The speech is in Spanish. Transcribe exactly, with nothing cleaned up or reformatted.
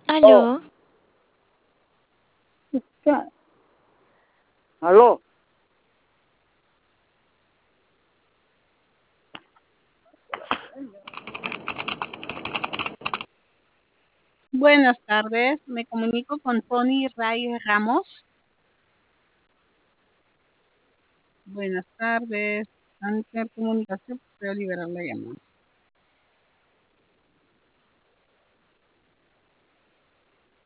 Oh, ¿Aló? ¿qué? ¿Aló? Buenas tardes, me comunico con Tony Ray Ramos. Buenas tardes, ante comunicación, puedo liberar la llamada.